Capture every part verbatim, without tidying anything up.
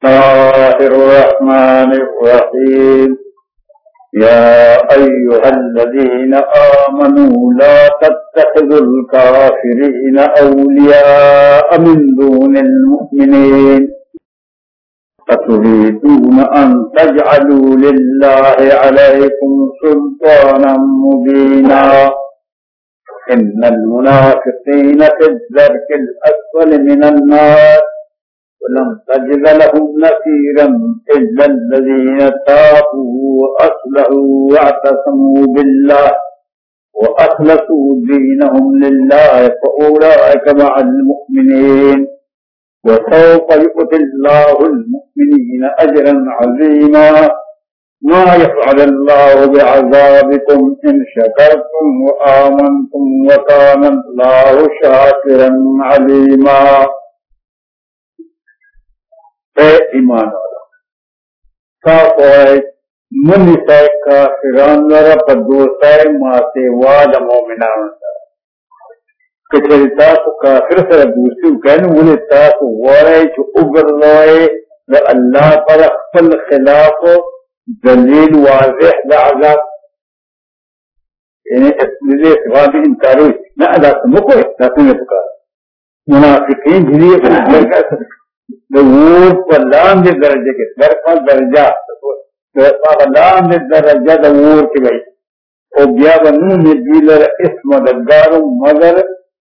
الرحمن الرحيم يا أيها الذين آمنوا لا تتخذوا الكافرين أولياء من دون المؤمنين أتريدون أن تجعلوا لله عليكم سلطانا مبينا إن المنافقين في الدرك الأسفل من النار ولم تجد لهم نصيرا إلا الذين تابوا وأصلحوا واعتصموا بالله وأخلصوا دينهم لله فأولئك مع المؤمنين وسوف يؤتي الله المؤمنين أجرا عظيما ما يفعل الله بعذابكم إن شكرتم وآمنتم وكان الله شاكرا عليما. اے ایمان والا صاف ہوئے منی سائے کافران ورہ پدو سائے ماتے واد مومنان کچھلی تاسو کافر سر دوسری کہنے ولی تاسو وارے چو اگر روئے دا اللہ پر اقبل خلاف دلیل واضح دا عذاب یعنی اسلیلے سوابی انکاروی نا ادا سمکو لیکن یہ پکار منافقین جنیے پر دور پر لاندے درجے کے در پر درجہ لاندے درجہ دور کے گئی اور بیا بنو ندویلر اسم دگارو مگر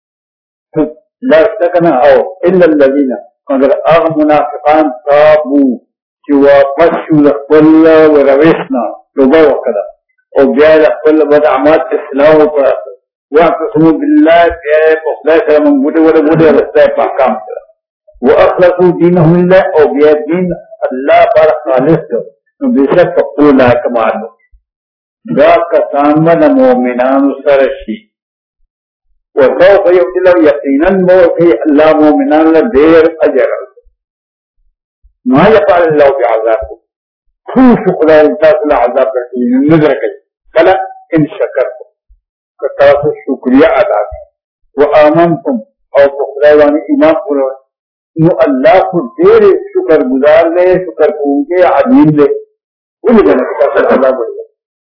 لرسکنا او الا الذین مگر اغ منافقان تابو چی واپس شو لخبل و روشنا توبہ وقتا اور بیا لخبل بدعمات اصلاح پر واعتصموا بالله بیا پخدای سلام بودے ولا بودے رسطہ پاکام کرا وأخلصوا دينهم لله أو بيدين الله بار خالص بشك فقولا كمالو ذاك سامن مؤمنان سرشي وسوف يؤتي له يقينا موتي الله مؤمنان لدير أجر ما يفعل الله بعذابكم كل شكرا لله عذاب رحيم نذرك كلا إن شكرتم كتاس الشكرية عذاب وآمنتم أو تخلوان إيمان قرآن نو اللہ کو دیر شکر گزار لے شکر کون کے عظیم لے انہی جنہ کا صلی اللہ بڑھ گئے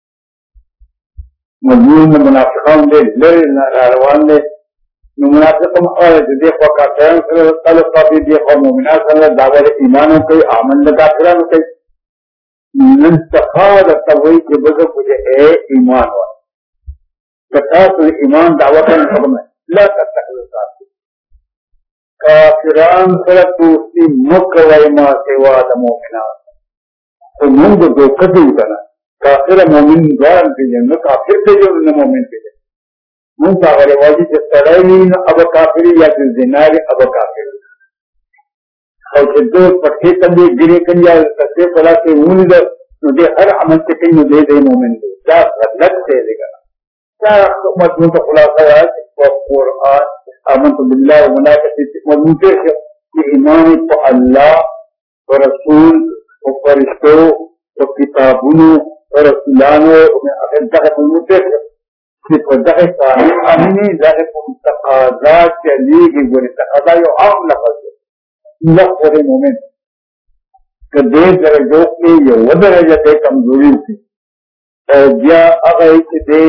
مضمون منافقان لے لڑے روان لے نو منافقان آئے دیکھوا کافران صلی اللہ تعالیٰ قابل دیکھوا مومنان صلی اللہ دعوی ایمانوں کے آمن لکافرانوں کے ننتخاد تبوئی کے بزر کچھ اے ایمان ہوا کتاس ایمان دعوی کا نظام ہے لا تتخذ ساتھ کافران سره دوستی مکوای ما سوا د مؤمنان او موږ د کدی کنه کافر مؤمن ځان پیژنه کافر پیژنه مؤمن پیژنه موږ هغه واجب چې تړاوین اب کافر یا د زنار اب کافر او چې دوی په کې تدې ګری کنیا څه کلا کې ونی د نو دې هر عمل کې کوي دې دې مؤمن دی دا غلط دی کنه دا مضمون ته خلاصه راځي په قرآن آمنت بالله وملائكته مضمون کہ ایمان تو اللہ و رسول و فرشتوں و کتابوں و رسولانوں اگر دقت المتق صرف دقت صاحب امنی دقت متقاضات چلی گی وہ تقاضا یو عام لفظ ہے لفظ مومن کہ دے درجوں کے یہ وہ درجہ دے کمزوری تھی اور یا اگر دے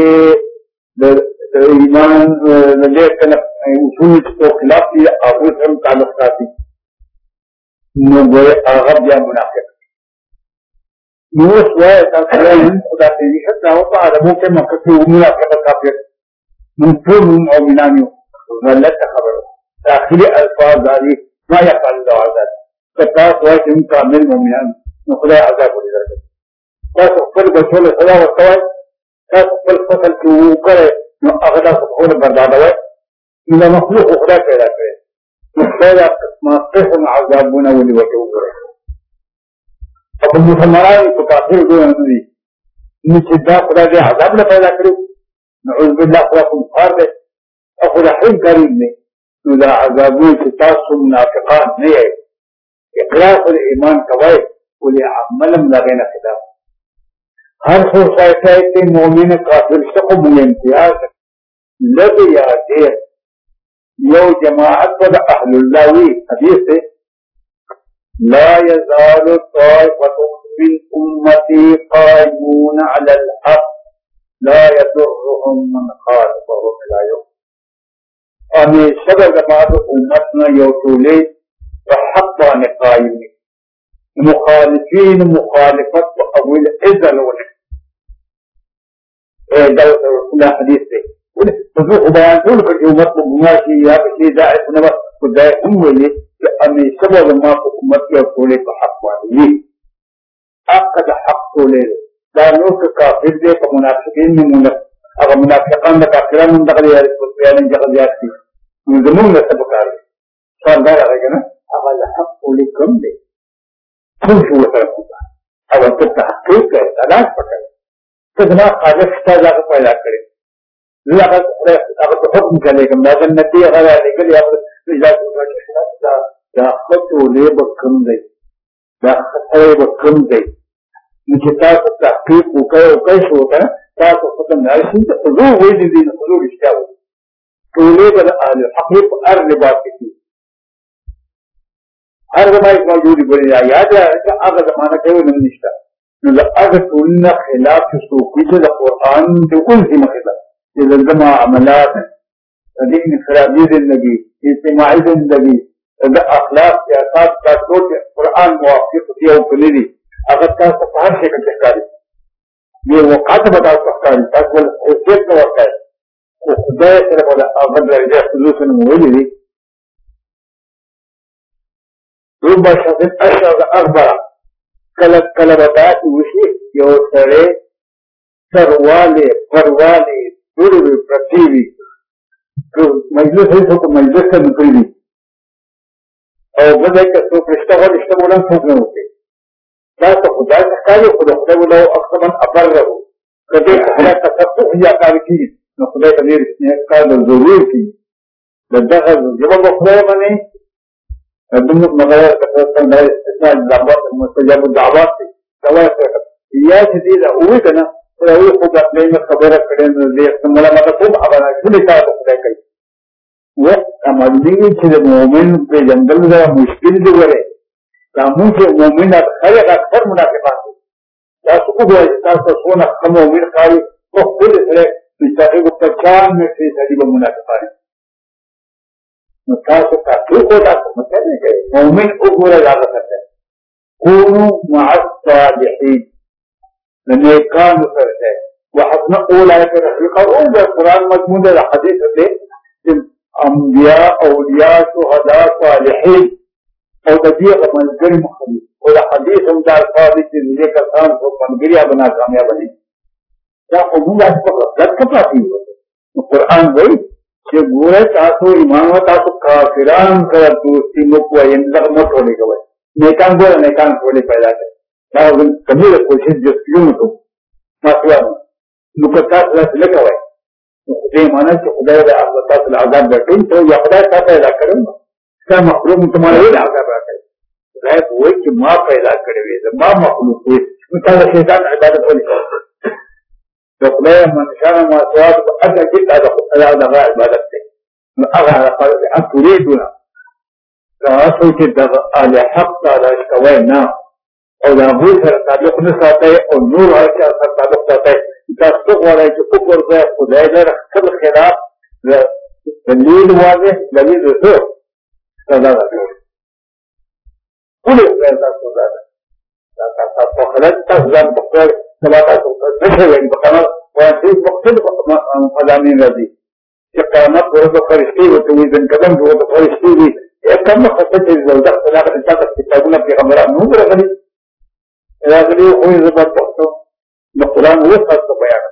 ایمان لے کر اصول کو خلاف کیا آبو سرم تعلق ساتھی نو گوئے آغب یا منافق نو سوائے تاکہ خدا تیری حد نہ ہوتا عربوں کے مقصد سے منافق کافر منفور مومنانیوں غلط خبر داخلی الفاظ داری ما یفعل اللہ عذاب کتا سوائے کہ ان کامل مومنان نو خدا عذاب کو نظر کرتے تاس اقبل بچول صدا وستوائے تاس اقبل فصل کی وہ کرے نو اغلا سبحون برداد ہوئے إلى مخلوق أخرى كذا كذا مختلف ما قسم عذابنا ولي وجهه أبو المسلمين كافر دون النبي نشدة خدا ده عذاب لا پیدا کرو نعوذ بالله خدا کو مخار ده أخذ حين قريب نه إذا عذابون كتاس منافقان نه إخلاص الإيمان كوي ولي عمل ملاغين خدا هر خصائص مؤمن كافر شقو من امتياز لدي يا دير یو جماعت پر اہل اللہ وی حدیث سے ला यज़ालु ताइफ़तुम मिन उम्मती क़ाइमून अलल हक़ ला यदुर्रुहुम मन ख़ालफ़हुम इला यौम। हमेशा ज़मात उम्मत में यो टोले हक़ बाने कायम मुखालिफीन मुखालिफत अबुल इज़्ज़ल होने खुला हदीस से तो बयान टोल कर उम्मत को गुमा की या किसी दाए सुनवा को दाए हम बोले कि हमेशा ज़मात उम्मत के टोले का हक़ बाने आपका दा हक़ टोले दानों के काफिर दे का मुनाफिकीन में मुना अगर मुनाफिकान दा काफिरान मुंदा कर यार को बयान जगह जाती मुजमून में सब कार शानदार आएगा ना अगर हक़ टोले कम दे कुछ वो होगा अब तो तहकीक है तलाश पकड़े कितना खालिस्ता जाकर पैदा करे अगर अगर तो हुक्म चलेगा मगर नती अगर निकल या दाखत टोले बकम दे दाखत बकम दे मुझे ताक तहकीक को कहे कैसे होता है ताक खत्म नहीं सुनते तो वही दिन हुजूर क्या हो टोले पर आले हकीक अर्ज बात की हर जमाने मौजूद बड़ी याद है कि अगर जमाना के वो निष्ठा मतलब अगर तुलना खिलाफ उसको पीछे द कुरान जो कौन सी मसला ये लज़मा अमलात दीन खराबी जिंदगी इज्तिमाई जिंदगी अखलाक सियासत का सोच कुरान मुवाफिक किया उपनिधि अगर का सफार से करते ये वो काट बता सकता है ताकि वो हैसियत का वक्त है वो खुदा से बोला अगर दर्जा सलूशन मोली रूबा शब्द अशर अखबरा कल कल बता उसी यो सरे सरवाले परवाले दुर्वी प्रतिवी तो मजलिस है तो मजलिस से निकली और बदले के तो पृष्ठ और इष्ट बोला ठोकने होते क्या तो खुदा से काले खुदा खुदा बोला अक्सर अपर रहो कभी खुदा का सब कुछ ही आकार की न खुदा का मेरे स्नेह का जरूर की लद्दा का जब वो खुदा बने मगर दावत मुस्तजब दावत थी दवा यह चीज वही है ना तो वही खूब अपने में खबर करें देख मला मतलब खूब आवाज खुद का पकड़े कई वो अमली चीज मोमिन पे जंगल में मुश्किल जो करे कामों से मोमिन हर एक अक्सर मुनाफे पास या सुकून है तो सोना कम मोमिन खाई तो खुद से पिछले को पहचान में से सदी में मुनाफे पास मुताबिक का ठीक होता तो मतलब नहीं है मोमिन को बुरा ज्यादा करते हैं कौनो मास्तादिही नेकान करते हैं वह अपना ओला के रफीका और जब कुरान मजमून है हदीस है कि अंबिया औलिया शुहदा सालिहीन और तजिया का मंजर मुखली और हदीस उनका अल्फाज की मुझे का काम को मंजरिया बना कामयाब बनी क्या उम्मीद आज पर गलत कपड़ा थी कुरान वही कि बुरे तासो ईमान तासो काफिरान का दोस्ती मुकवा इंदर मत होने का भाई नेकान बोला नेकान थोड़े पैदा कर ना उन कभी कोशिश जो क्यों तो माफिया नुकता से लेकर भाई तो खुदे माना कि खुदा का अल्लाह ताला आजाद बैठे तो या खुदा का पैदा करूंगा क्या मखलूक तुम्हारे ही आजाद बैठे है वो कि मां पैदा करे मां मखलूक है उनका शैतान इबादत होने तो खुदा मनशान मासवाद को अगर कितना खुदा दगा इबादत से अगर आप पूरे दुना तो कि दगा आले हक ताला इसका ना और नबूत से ताल्लुक न साथ है और नूर है के साथ ताल्लुक साथ है तस्दीक वाला जो ऊपर से खुदा ने रखल खिलाफ दलील वाले दलील तो सदा रखो पूरे पैसा सदा का तो खलत तजन बकर सलाता तो नहीं है बकना वाजिब वक्त फलानी नदी कि क़यामत हो तो फरिश्ते होते हुए दिन कदम हो तो फरिश्ते भी एक कम खसत है जल्दा खुदा का इंसान का किताबुल के हमरा नूर रखली रखली कोई जबरदस्त तो न कुरान वो सच तो बयान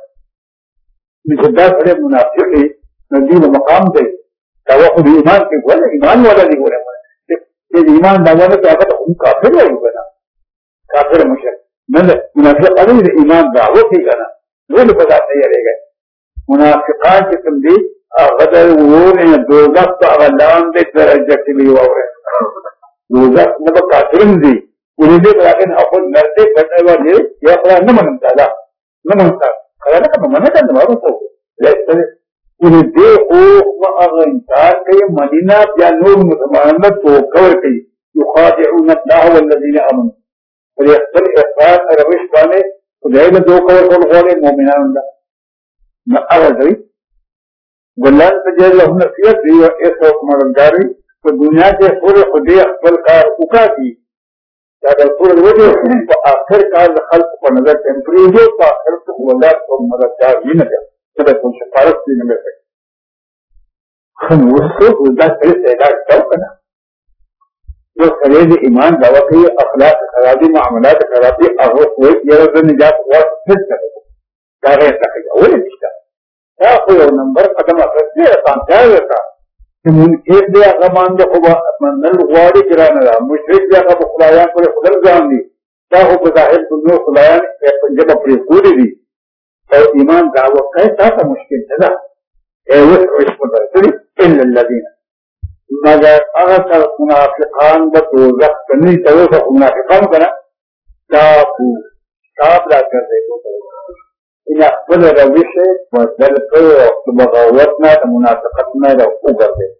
निजदा खड़े मुनाफिक है नदी में मकाम दे तवक्कुल ईमान के बोले ईमान वाला नहीं हो रहा है ये ईमान दावा में क्या कहता उन काफिर है बना काफिर मुशरिक न मुनाफिक अभी ईमान दावो की करना वो भी पता नहीं रहेगा मुनाफिकान की संधि अगर वो ने दो वक्त अगलाम दे दर्जा के लिए हुआ है दो वक्त मतलब काफिर दी उन्हें लेकिन अपन नरते करने वाले या अपना न मनता था न मनता खड़ा ना मना करने वालों को उन्हें देखो अगर इंसान के मदीना या नूर मुसलमान को कवर की युखादिऊन अल्लाह वल्लज़ीन आमनू पर यखल इखरार रविश बाने खुदाई में दो कवर कौन खोले मोमिनान अल्लाह न अवधि गल्लान तजल लहुम नसीहत दी और इस हुक्मदारी तो दुनिया के पूरे खुदे अकबल का उका की ज्यादा पूरे वजह तो आखिर का खल्क पर नजर टेम्परेचर का आखिर तो वल्लाह को मददगार ही न जाए तब तुम सिफारिश भी न मिल सके हम उसको उल्टा से सहला क्यों करना जो खरीद ईमान दावा की अखलाक खराबी मामलात खराबी और कोई ये निजात हुआ फिर करेगा क्या रहता है वो नहीं दिखता क्या कोई नंबर कदम रखते आसान क्या रहता कि मुनकेर दिया का मान जो खुबा नल गुआड़ी गिराना रहा मुशरिक दिया का खुदायान पर खुदल जान दी क्या हो बज़ाहिर दुनिया खुदायान जब अपनी पूरी दी और ईमान दावा कैसा था मुश्किल था ए वो इसको दरअसल इल्लल्लज़ीन मगर अगर मुनाफिकान बतौर करनी तो वो मुनाफिकान बना ताकू ताप ला कर दे इन अकबल रविश मजदल को बगावतना मुनाफिकतना रखू कर दे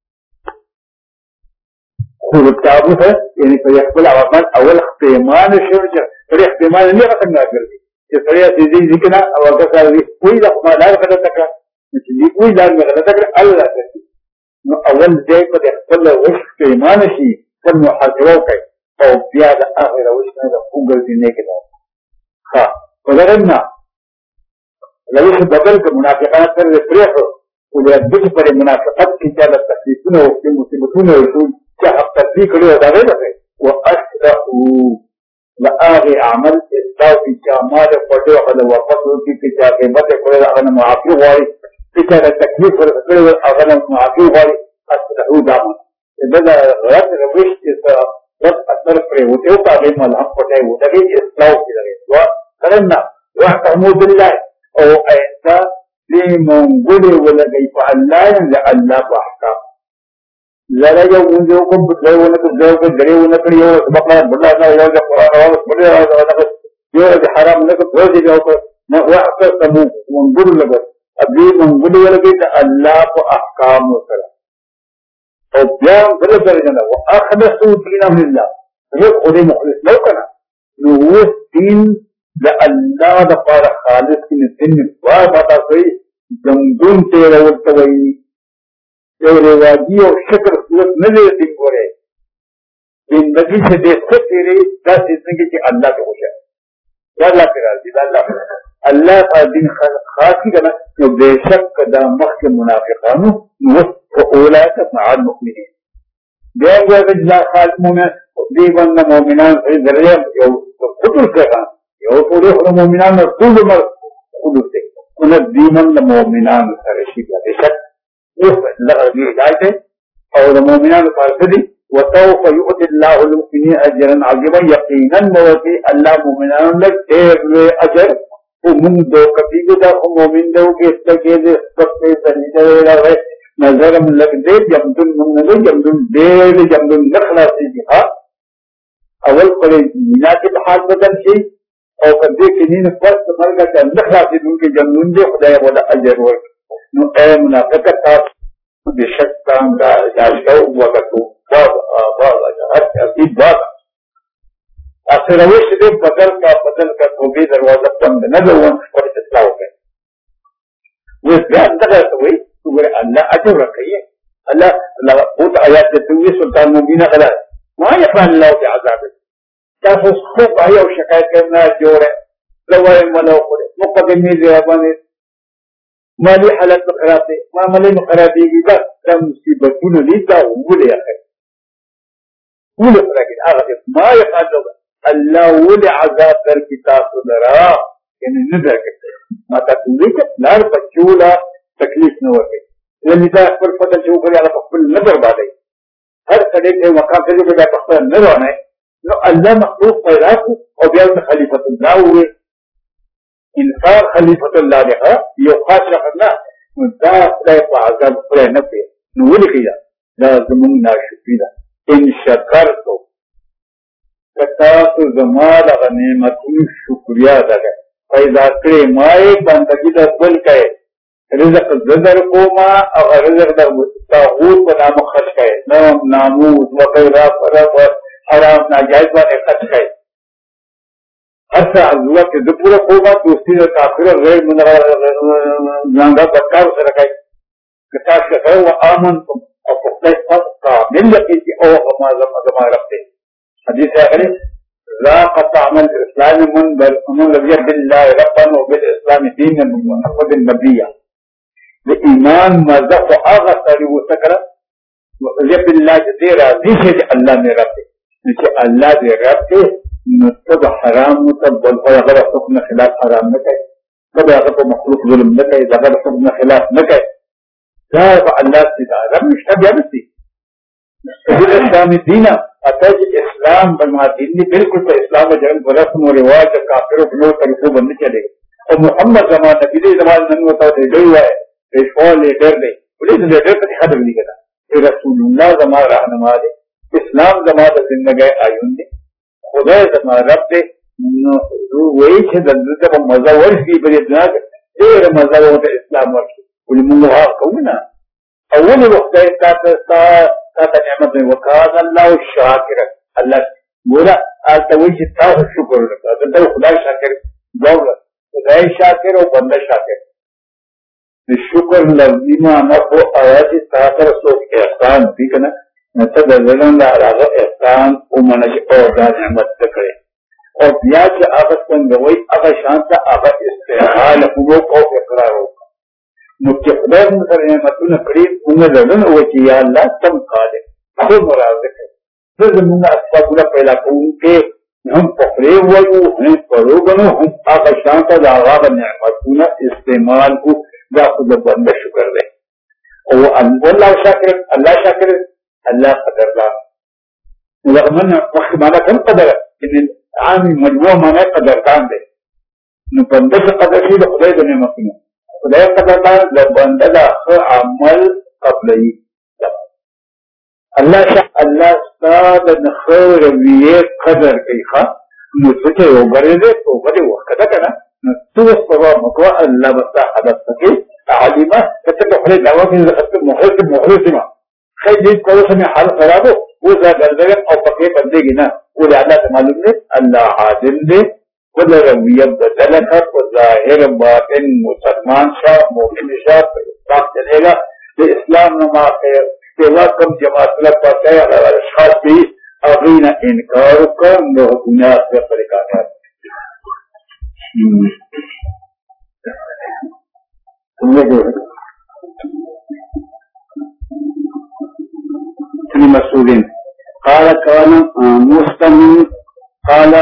ताबू है यानी कोई अकबल आवाज अवल इख्तिमान शुरू बड़े इख्तिमान नहीं खत्म ना कर दी ये सरिया चीजें जिकना अवल का कोई लाल गलत तक कोई लाल में गलत तक अल्लाह करती अवल जय पर अकबल इख्तिमान शी पर मुहासिबा का और प्याद आखिर उसने रखू कर देने के बाद हाँ बदलना लविश बदल के मुनाफिकान कर प्रेस उधर दुख पर मुनाफिकत की क्या तकलीफों ने उसकी मुसीबतों ने उसको क्या अब तकलीफ खड़ी हो जाए लगे वो अशरहू लागे अमल इस्ताव की चामार पड़े अगर वापस होती कि क्या कीमत है अगर माफी वाली कि क्या तकलीफ खड़ी अगर माफी वाली अशरहू दामन इधर गलत रविश इस रब असर पर होते हो का मलहम पटे हो लगे इस्ताव की लगे वो करना वह तहमुदिल्लाह और ऐसा ले मंगुले वो लगी अल्लाह ने अल्लाह को अहकाम जरा जो उन जो को गए वो तो जो के गरे वो न करियो बकरा बड़ा ना हो जा पुराना हो बड़े जो हराम ने को बोल दिया को न वो अक्सर तबू मंगुल लगे अभी मंगुले लगे तो अल्लाह को अहकाम करा और बयान गलत दर्जा वो अखलसू दीन लिल्लाह ये खुद मुखलिस लो करना वो दीन अल्लाह दफार खालिस की दिन वाह बता कोई जमदून तेरा वक्त वही रेवाजी और शक्र सूरत न ले दिन को रहे जिंदगी से देखते तेरे दस जिंदगी की अल्लाह के खुश है अल्लाह के राजी अल्लाह अल्लाह का दिन खास ही करना जो बेशक कदा मख के मुनाफिकानों वो ओला का माल मुकमिन बयान हुआ कि जिला खास में दीवन मोमिनान से जरिया खुद से कहा यो पूरे खुद मोमिनान में खुद मर खुद से उन्हें दीवन मोमिनान सरशी का बेशक उस लगी हिदायत है और मोमिनान फारसदी वतौफ युअतिल्लाहु लुमिनीन अजरन अज़ीमा यकीनन मवती अल्लाह मोमिनान लग ढेर हुए अजर वो मुंह दो कभी गुदा मोमिन दो के इसके दे सबसे सनीदे रहे नजर में लग दे जमदुन मुंह दे जमदुन दे जमदुन नखला से दिखा अवल पर मीना के हाथ बदल से और कदे के नीन फर्स्ट मर का नखला से उनके जमदुन दे खुदा वाला अजर हो नो ए मुनाफिकत था बेशक काम का जाशका वक्त बहुत बहुत हर अजीब बात आखिर रविश से बदल का बदल का तो भी दरवाजा बंद न दो पर इस्लाह हो गए वो ध्यान तक हुई तो वो अल्लाह अजब रखिए अल्लाह अल्लाह बहुत आयात देते हुए सुल्तान मुबीना कला वहां यफान अल्लाह के आजाद क्या उसको भाई और शिकायत करना जोड़ है लवाए मलो मुकदमे जवाबाने माली हालत में खराब थे मामले में खराबी की बात तब मुसीबत नहीं था वो ले आकर वो ले लेकिन आगे माँ ये बात होगा अल्लाह वो ले आजाद कर किताब सुधरा यानी नजर करते माता तुझे के लाड़ बच्चोला तकलीफ न होते ये निदा पर पता चल गया अल्लाह पकड़ नजर बाले हर कड़े के मकान से जो बेटा पकड़ न रहना है तो अल्लाह मखलूक पैदा को और बियाह में खलीफतुल्लाह हुए इंसान खलीफतुल्लाह ने कहा ये खास रखना मुद्दा आजाद पूरा न पे वो लिखिया लाजमुन नाशुकीदा इन शकर तो कता तो जमाल गनीमतुन शुक्रिया अदा करे पैदा करे माए बंदगी दा बल करे रिज़्क़ ज़दर को मा और रिज़्क़ दा ताहूत का नाम खर्च करे नाम नामूस वगैरह पर حرام ناجائز باندې خرڅ کړي هڅه الله کې د پوره کومه دوستي د کافر غیر منغا بدکار سره کوي کتا څه او امنتم او خدای پاک من یقین او ما زما رب دې حدیث هغه لا قطع من الاسلام من بل من رضي بالله ربا وبالاسلام دينا ومحمد النبي الايمان مذهب هغه سره وسکره رضي بالله دې راضي چې الله مې رب دې چې الله دې رب دې نو حرام متبل هغه حکم خلاف حرام نه کوي کله هغه مخلوق ظلم نه کوي هغه حکم خلاف نه کوي دا الله دې رب مشته بیا دې الاسلام دينا اتاج اسلام بنوا دین دی بالکل په اسلام جن رسم او رواج کافرو په نور طریقو باندې چلے او محمد زمان نبی دې زمان نن وته دی وای رسول لیډر دی ولې دې لیډر په خبر نه کړه رسول الله زمان رهنما دی اسلام زمان د زندګۍ آیون دی خدای زمان رب دې نو وای چې دلته په مزه ورشي په دې نه ډېر مزه ورته اسلام ورکړي ولې موږ هغه کومه اول وخت تاسو تاسو نعمت وکړه الله شاکر الله ګوره تاسو چې تاسو شکر وکړه دا خدای شاکر ګوره خدای شاکر او بنده شاکر د شکر لازمه نه په آیات تاسو سره احسان دي کنه ته د زلون دا هغه احسان او منځ او دا نعمت کړې او بیا چې هغه څنګه وای هغه شانت هغه استعمال او اقرار نو چې خدای موږ سره نعمتونه کړې موږ زړه او چې یا الله تم خالق خو مراد کوي زموږ اسبابونه پیدا کوونکې هم پخړې وایو هم پروګنو هم هغه شانت دا هغه نعمتونه استعمال کو دا خو د بنده شکر دی او الله شاکر الله شاکر الله قدردان ومن وخت معنا کوم قدر ان عام مجموع معنا قدردان دی نو بنده قدر شي د خدای د نعمتونو خدای قدردان د بنده د عمل قبلي الله شاء الله استاد خیر وی قدر کوي ښا نو څه یو غره ته په دې وخت دا کنه نو څه په مکو الله بس حدث کوي عالمه کته خپل دعوا کې زخت محرز محرزما خیر دې کوم سمې حال خرابو وځه ګرځي او پکې بندګي نه ولې الله ته معلوم دی الله عادل دی کله رویه بدلک او ظاهر باطن مسلمان شاه مؤمن شاه په اسلام چلےگا د اسلام نو ما خیر سیوا کم جماعت له پاتې هغه اشخاص دي اغینا انکار کوم نو ګناه په طریقه ده مسؤولين قال كان مستمن قال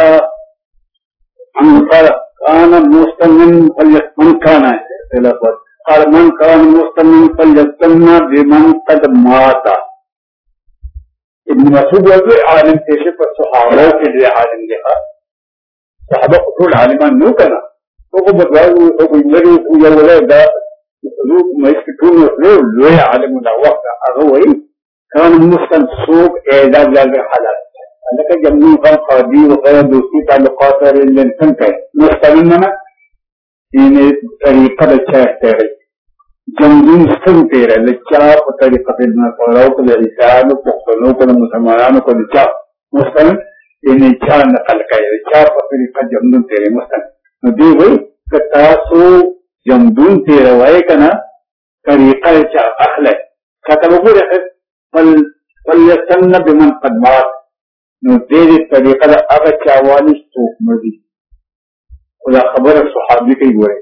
قال كان مستمن فليستمن كان قال من كان مستمن فليستمن بمن قد مات ابن مسعود وقال عالم تشف الصحابه في عالم لها صحابه كل عالمان نو كان هو بدو هو يمري يا ولد لو ما يسكتون لو لو عالم الوقت هو كان مستن سوق اعداد للحلال لك جميع قاضي وغير دوستی تعلقات للانسان كي مستمننا ان طريقه الشاعر جمدون سنتيره لچا په طریقه د نقراو په لسان او پښتنو په مسلمانانو په لچا مستمن ان چا نقل کوي چا په طریقه جمدون تیرې مستمن نو دی وای کتا سو جمدون تیرې وای کنه طریقه چا اخله کته وګوره فل فليستن بمن قد مات نو دې طریقه د هغه چاوالي څوک مړي خدا خبره صحابي کوي ګوره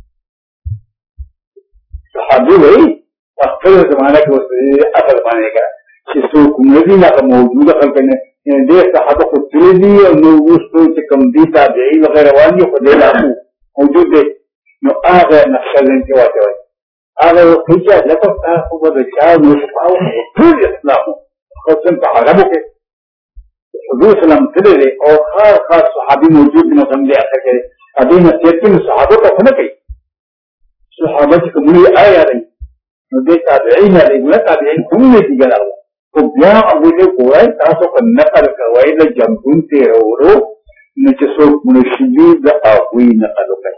صحابي وایي په خپل زمانه کې وسه اصل باندې کا چې څوک مړي نه موجوده خلک نه دې صحابه خو دې او نو وستو چې کوم دي تابعي وغيرها واني خو دې لا موجود دي نو هغه نقشل کې واچوي هذا وقيجة لكم تأخذ الرجال ويشفعوا طول إسلام خصوصا بعربه كده حضور سلام تدري أو خار خار صحابي موجود من غملي آخر كده أبين سيرتين الصحابة تفنى كي صحابتكم لي آية لي ندي تابعين لي ولا تابعين كم لي تيجا لأوه فبيا أبوه قوي تاسو النقل كوائد جمعون تيرورو نجسوك منشديد أبوه نقلو كي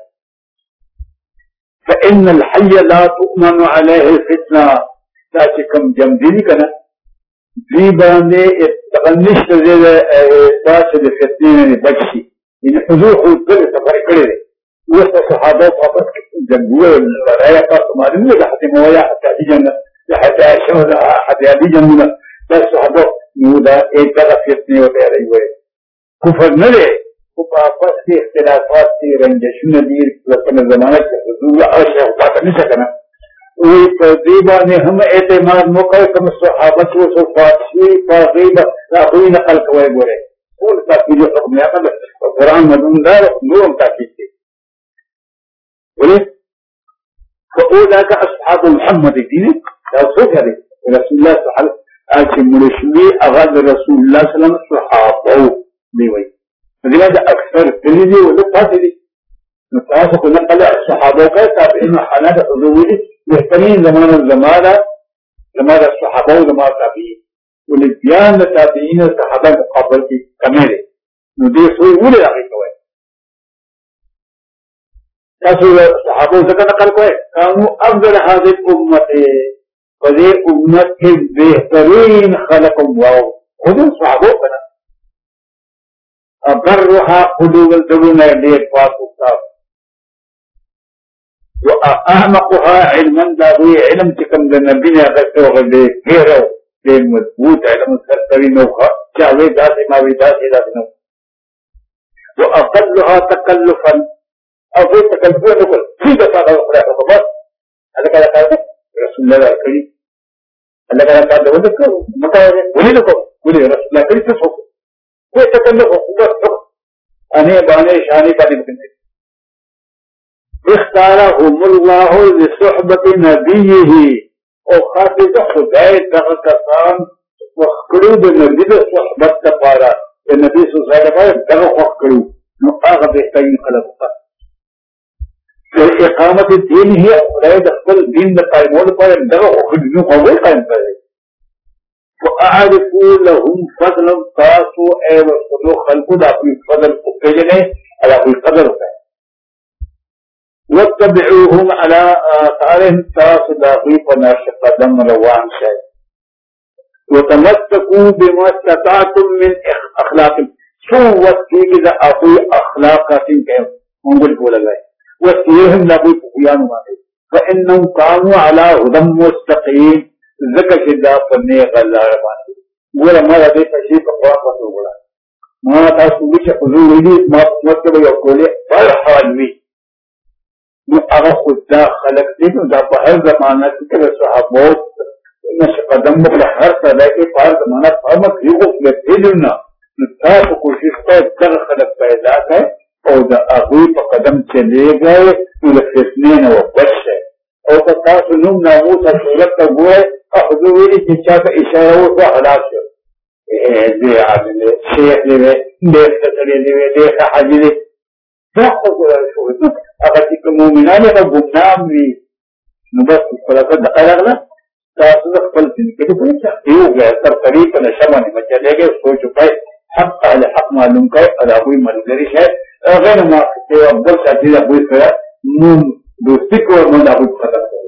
فإن الحي لا تؤمن عليه الفتنة تاكي كم جمديني كنا دوی باندې دغه نشته دی دا چې د فتنې نه بچ شي. یعنې حضور خو ځلې سفر کړی دی. اوس د صحابه په وخت کې جنګونه رایا تاسو معلوم دی د حتی مویا حتی علي جنګ د حتی عایشه د حتی علي جنګونه دا صحابه نو دا دغه فتنې ورته یادوي وایي کفر نه دی خو په آپس کې اختلافات دي رنجشونه دي په کومه زمانه کې حضور هغه شی خو پاته نشه که نه وی په دې باندې هم اعتماد مه کوئ کوم صحابه چې اوس وفات شوي په هغې به د هغوی نقل کوئ ګورئ ټول تاکیدي حکم هغه د قرآن مضمون دا نور هم تاکید دی ولې فاولئک اصحاب محمد دي دا څوک دی رسول الله صلی الله علیه وسلم چې مړه شوي هغه د رسول الله صلی الله علیه وسلم صحابه دی وایي دې باندې اکثر کلي دي ولې پاتې دي نو تاسو خو نقل صحابه کوئ تابعین حالات حضور دي بهترین زمانه زمانه زمانه صحابه او زمانه تابعین ولې بیان د تابعین صحابه مقابل کې کمې دي نو دې سوی ولې هغې کوئ تاسو صحابه څخه نقل کوئ كانوا افضل هذه الامه په دې امت کې بهترین خلق واو خودم صحابه کنه ابرها قلوب الدرون ډېر پاک وکړه واعمقها علما دا دوی علم چې کوم د نبي نه اخذته هغه ډېر ډېر ډېر مضبوط علم سرسري نو چې هغې داسې ما وي داسې داسې نو واقلها تکلفا او دې تکلفونه نه کړل څه د هغه خدای په بس هلکه دا کار رسول الله کړي هلکه دا کار ونه کړو مکه ولې نه کوو ولې رسول الله کړي څه وکړو کوئی تکلف بس انہیں بانے شانی کا دن اختارهم الله لصحبت نبیه او خاطر خدای دغه کسان وخکړو د نبی د صحبت لپاره د نبی صلی الله علیه وسلم دغه وخکړو نو هغه بهترین خلق د اقامت دین هي خدای د خپل دین د قائمولو لپاره دغه وخکړو نو هغه قائم کړی واعرفوا لهم فضلا تاسو اے وسلو خلقو دا اپنی فضل کو پیجنے على اپنی قدر ہے واتبعوهم على آثارهم تاسو دا اپنی پناش قدم روان شاید وتمسكوا بما استطعتم من اخلاق شو وقتی کہ دا اپنی اخلاقات کے منگل کو لگائے وسیهم لابوی پخیانو ماتے فإنهم كانوا على هدى مستقيم ذکر چې دا په نیغه لاره باندې ګوره ما د دې تشریح په خوا پسې وګوره ما تاسو وی چې حضور ویلي ما په مت کې به یو کولې هر حال وي نو هغه خو دا خلق دي نو دا په هر زمانه کې د صحابو نش قدم په هر ځای کې په هر زمانه په مخ یو څه نه نو تاسو کوشش کوئ چې خلق پیدا کړئ او د هغوی په قدم چلېږئ نو د فتنې نه وبچئ او که تاسو نوم ناموس او صورت ته ګورئ حضور ویلي چې چاته اشاره وکړه هلاک شو دې عالم دی شیخ دی ډېر ښه سړی دی ډېر ښه حاجي دی دا خو هغه چې که مؤمنان یې هغه ګمنام وي نو بس خلاصه دغه راغله تاسو د خپل دین کې د کوم څه یو سرسري په نشه باندې مه چلېږئ سوچ وکړئ حق اهل حق معلوم کړئ او د هغوی ملګري شئ غیر ما چې بل ساتي د هغوی سره مون دوستي کول نو د هغوی قدر کوئ